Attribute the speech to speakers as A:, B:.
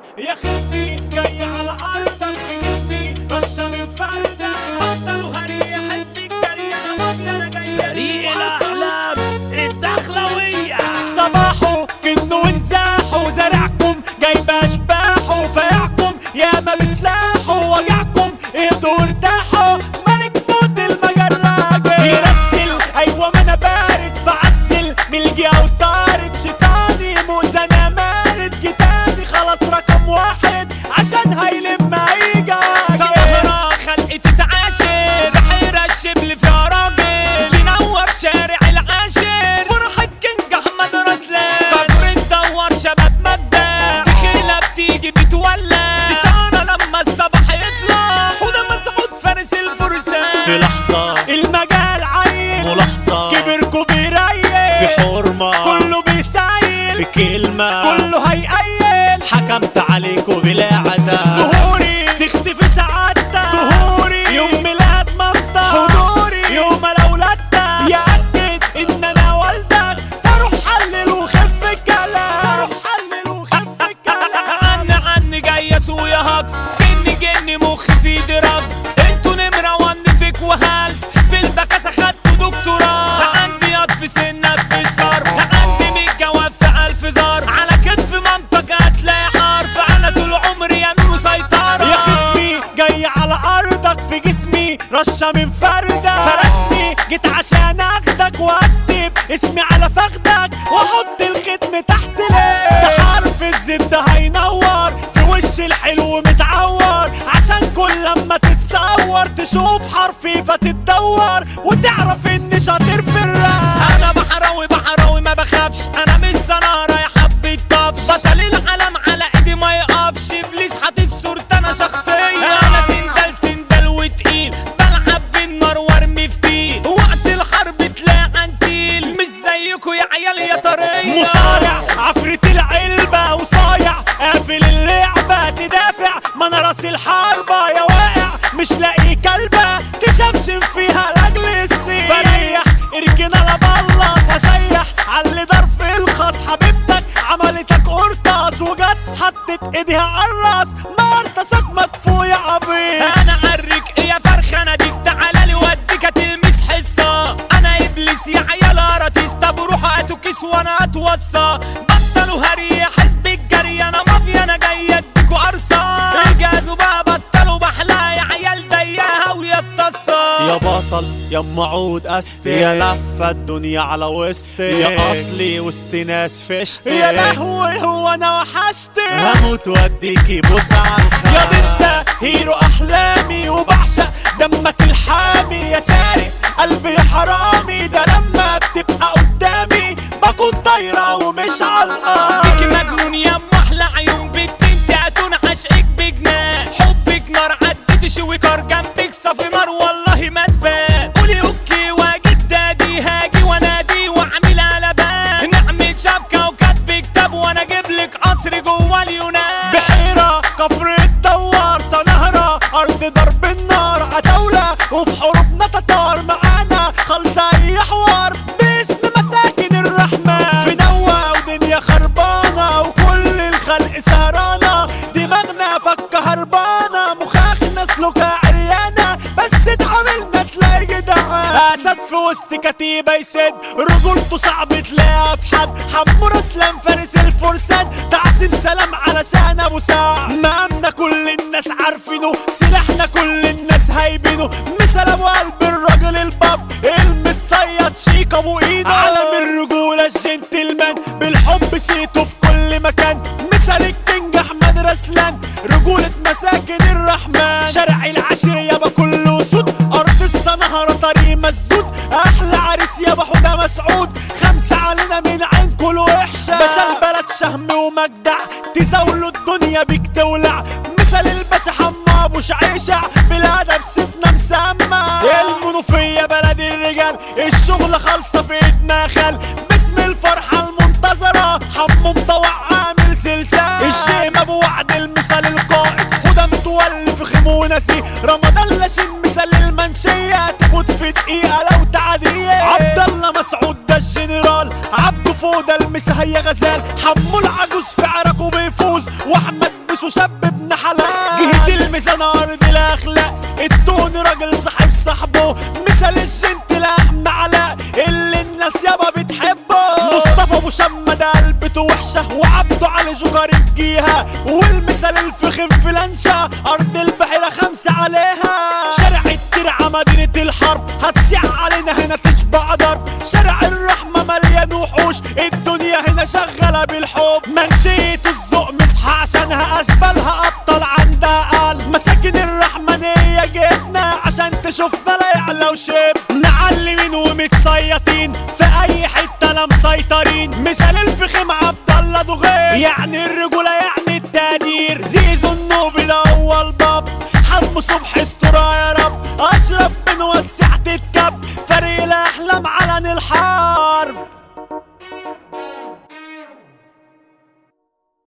A: يا خصمي جاي على ارضك في جسمي رشة من فردة بطلوا هرية حزبي الجري انا مافيا انا جاي
B: فريق الاحلام الدخلوية
A: صباحه كنه انزاحه زرعكم جايب اشباحه فيعكم ياما بسلاحه وجعكم اهدوا ارتاحوا ملك موت المجرة جاي يرسل ايوه ما انا بارد فعسل ملجي او طارد شيطاني موزة انا مارد جتاني خلاص رقم واحد عشان هيلم هيجا
B: صباحنا خلقي تتعاشر بحيرة الشبل فيها راجل ينور شارع العاشر فرحة كينج احمد رسلان كفر تدور شباب مبدع دخيلة بتيجي بتولع لسانة لما الصباح يطلع حودة مسعود فارس الفرسان
A: في لحظة المجال عين
B: ملاحظة
A: كبركوا بيريل
B: في حرمة
A: كله بيسايل
B: في كلمة
A: كله هيقيل
B: حكمت عليكوا بلا عدا
A: ظهوري تختفي سعادتك ظهوري يوم ميلاد مامتك حضوري يوم الاولادتك يأكد ان انا والدك فروح حلل وخف الكلام فروح حلل وخف الكلام
B: عني جاي اسوق يا هاكس جني مخي في دراجز انتوا نمرة وان فيك وهالس في البكاسة خدتوا دكتوراه عندي ياض في سنك في الصرف عندي 100 جواب في 1000 ظرف على كتف مامتك هتلاقي حرف انا طول عمري يا نونو سيطرة
A: يا خصمي جاي على ارضك في جسمي رشة من فردة فرسني جيت عشان اخدك واكتب اسمي على فخدك واحط الختم تحت ليه ده حرف الزبدة هينور في وش الحلو متعور عشان كل لما تتصور تشوف حرفي فتتدور وتعرف اني شاطر في الراب
B: انا بحراوي ما بخافش انا مش سنارة يا حبة طفش بطل العالم على ايدي ما يقفش ابليس حاطط صورتي انا شخصية انا سندل وتقيل بلعب بالنار وارمي في تيل وقت الحرب تلاقي عنتيل مش زيكوا يا عيال يا طرية
A: مصارع عفريت العلبة وصايع قافل اللعبة تدافع ما انا راس الحربة يا واقع مش لاقي كلبة تشمشم فيها لاجل السيف فريح اركن على بلص هسيح علي ضرف الخاص حبيبتك عملتك قرطاس وجت حطت ايديها عالراس ما ارتصك مدفوع يا عبيط
B: انا عرك يا فرخة انا ديك تعالى لي وديك هتلمس حصة انا ابليس يا عيال اراتيس طب روحوا هاتوا كيس وانا اتوصى بطلوا هرية حزب الجري انا مافيا انا جاي اديكوا قرصة اجازوا بقى بطلوا بحلا يا عيال ضيقها ويا الطصة
A: يا بطل يا ام عود استي يا لفة الدنيا على وسطي يا اصلي وسط ناس فشتي يا لهوي هو انا وحشتي هموت واديكي بوس عالخير يا دي انت هيرو احلامي وبعشق دمك الحامي يا سارق قلبي يا حرامي ده لما بتبقى قدامي بكون طايرة ومش علقة
B: فيكي مجنون يا ام احلى عيون بنت انت هتون عشقك بجنان حبك نار عديت شوي كار جنبك صافي نار والله ما تبان قولي اوكي واجد دادي هاجي وانادي واعملها لبان نعمل شبكة وكاتب كتاب وانا اجيبلك قصر جوا اليونان
A: بحيرة كفر الدوار سنهرة ارض ضرب النار عتاولة وفي حروبنا تتار معانا خلصة اي حوار باسم مساكن الرحمن في نوة ودنيا خربانة وكل الخلق سهرانة دماغنا فك هربانة مخاخنا سلوكها عريانة بس اتعاملنا تلاقي جدعان اسد في وسط كتيبة يسد رجولته صعب تلاقيها في حد حمو رسلان فارس الفرسان تعظيم سلام علشان ابو سعد مقامنا كل الناس عارفينه سلاحنا كل الناس هايبينه مثل ابو قلب الراجل الباب المتصيد شيك ابو ايده علم الرجولة الجنتلمان بالحب سيته في كل مكان مثل الكينج احمد رسلان رجولة مساكن الرحمن شارع العشر يابا كله سود ارض السنهرة طريق مسدود احلى عريس يابا حودة مسعود 5 علينا من عين كل وحشة باشا البلد شهم ومجدع تزاولوا الدنيا بيك تولع مثل الباشا حما ابو شعيشع بالادب ستنا مسمع المنوفية بلد الرجال الشغل خالصة في ايدنا خال باسم الفرحة المنتظرة حمو مطوع عامل سلسال الشيم ابو وعد المثال القائد حودة متولي في خيمه ونسي رمضان لاشين مثال المنشية تموت في دقيقة لو تعدية عبد الله مسعود ده الجنرال عبده فوده المسا هي غزال حمو العجوز في عرقه بيفوز واحمد وشاب ابن حلال. جهد الميزان ارض الاخلاق، التون راجل صاحب صاحبه، مثال الجنت لحم علاء اللي الناس يابا بتحبه. مصطفى ابو شمة ده قلبته وحشه، وعبده علي جوكر الجيهه، والمثال الفخم في لانشا ارض البحيره 5 عليها. شارع الترعه مدينه الحرب، هتسيع علينا هنا تشبع ضرب. شارع الرحمه مليان وحوش، الدنيا هنا شغاله بالحب. منشيه الذوق مصحى عشانها اشبالها ابطال عندها قلب. مساكن الرحمنيه جبنا عشان تشوفنا لا يعلى وشب. معلمين ومتصيطين في اي حته لا مسيطرين. مثال الفخم عبد الله دغير، يعني الرجوله يعني التقدير. زيزو النور